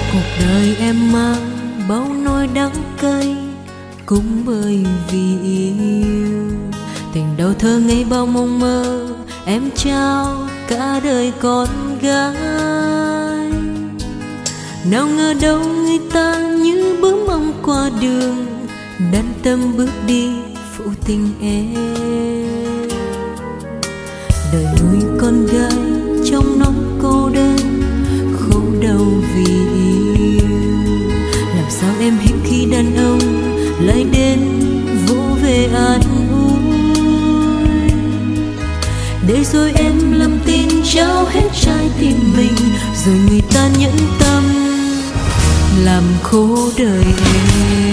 Cuộc đời em mang bao nỗi đắng cay, cũng bởi vì yêu. Tình đầu thơ ngây bao mộng mơ, em trao cả đời con gái. Nào ngờ đâu người ta như bướm mong qua đường, đắn tâm bước đi phụ tình em. Đời nuôi con gái trong nỗi cô đơn, khổ đau vì yêu. Làm sao em hiểu khi đàn ông lại đến vỗ về an ủi, để rồi em làm tin trao hết trái tim mình, rồi người ta nhẫn tâm làm khổ đời em.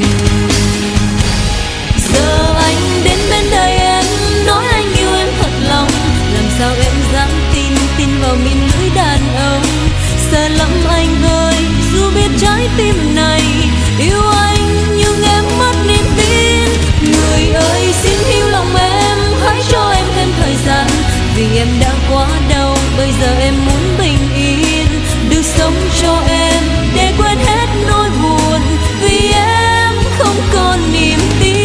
Giờ anh đến bên đời em, nói anh yêu em thật lòng. Làm sao em dám tin vào miệng lưỡi đàn ông? Sợ lắm anh ơi, dù biết trái tim này yêu anh nhưng em mất niềm tin. Người ơi xin hiểu lòng em, hãy cho em thêm thời gian, vì em đã quá đau. Bây giờ em muốn bình yên, được sống cho em để quên hết nỗi buồn, vì em không còn niềm tin.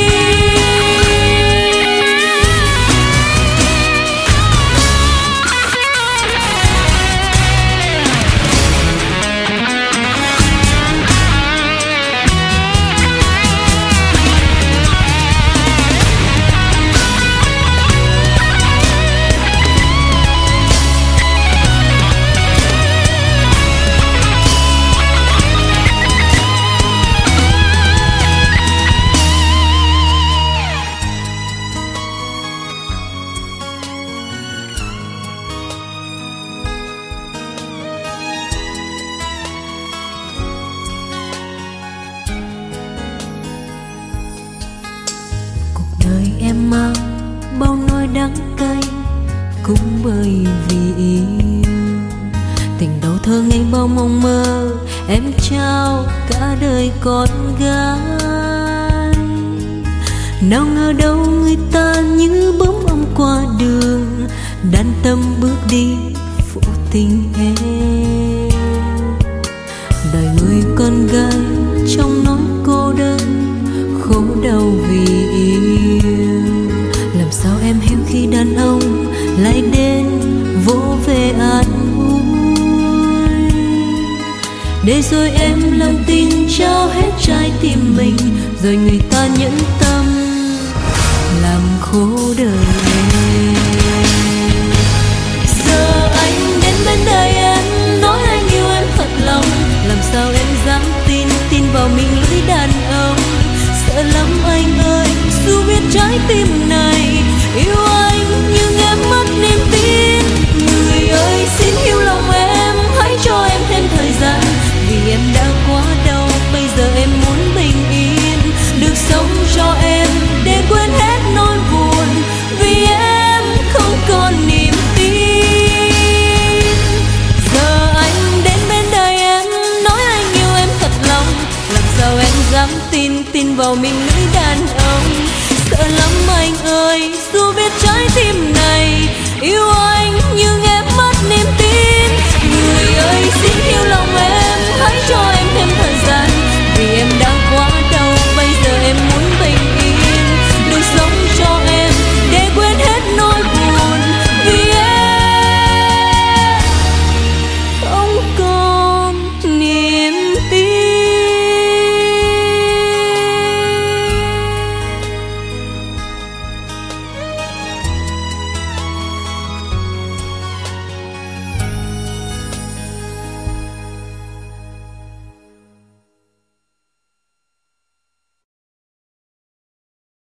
Em mang bao nỗi đắng cay, cũng bởi vì yêu. Tình đầu thơ ngây bao mộng mơ, em trao cả đời con gái. Nào ngờ đâu người ta như bướm ong qua đường, đắn tâm bước đi phụ tình em. Đời người con gái trong nỗi cô đơn, khổ đau vì yêu. Làm sao em hiểu khi đàn ông lại đến vỗ về an ủi, để rồi em làm tin trao hết trái tim mình, rồi người ta nhẫn tâm làm khổ đời em.